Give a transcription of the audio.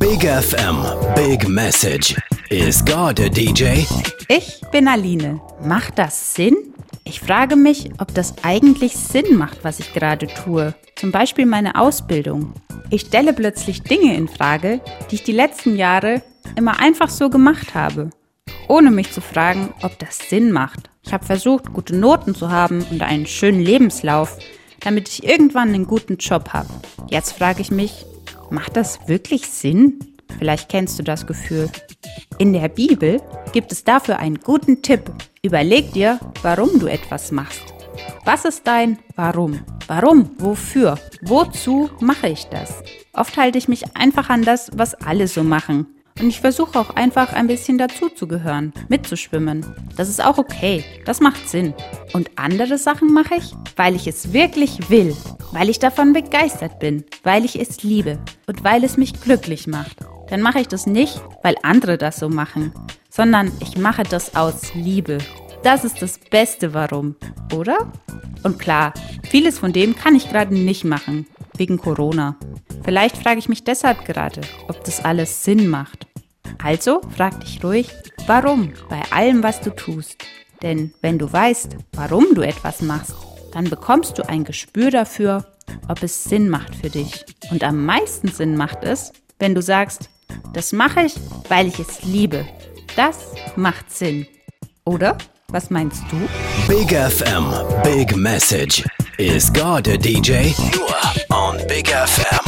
Big FM, Big Message. Is God a DJ? Ich bin Aline. Macht das Sinn? Ich frage mich, ob das eigentlich Sinn macht, was ich gerade tue. Zum Beispiel meine Ausbildung. Ich stelle plötzlich Dinge in Frage, die ich die letzten Jahre immer einfach so gemacht habe, ohne mich zu fragen, ob das Sinn macht. Ich habe versucht, gute Noten zu haben und einen schönen Lebenslauf, damit ich irgendwann einen guten Job habe. Jetzt frage ich mich, macht das wirklich Sinn? Vielleicht kennst du das Gefühl. In der Bibel gibt es dafür einen guten Tipp. Überleg dir, warum du etwas machst. Was ist dein Warum? Warum? Wofür? Wozu mache ich das? Oft halte ich mich einfach an das, was alle so machen. Und ich versuche auch einfach ein bisschen dazuzugehören, mitzuschwimmen. Das ist auch okay, das macht Sinn. Und andere Sachen mache ich, weil ich es wirklich will, weil ich davon begeistert bin, weil ich es liebe und weil es mich glücklich macht. Dann mache ich das nicht, weil andere das so machen, sondern ich mache das aus Liebe. Das ist das beste Warum, oder? Und klar, vieles von dem kann ich gerade nicht machen, wegen Corona. Vielleicht frage ich mich deshalb gerade, ob das alles Sinn macht. Also frag dich ruhig, warum bei allem, was du tust. Denn wenn du weißt, warum du etwas machst, dann bekommst du ein Gespür dafür, ob es Sinn macht für dich. Und am meisten Sinn macht es, wenn du sagst, das mache ich, weil ich es liebe. Das macht Sinn. Oder? Was meinst du? Big FM, Big Message. Is God a DJ? Nur on Big FM.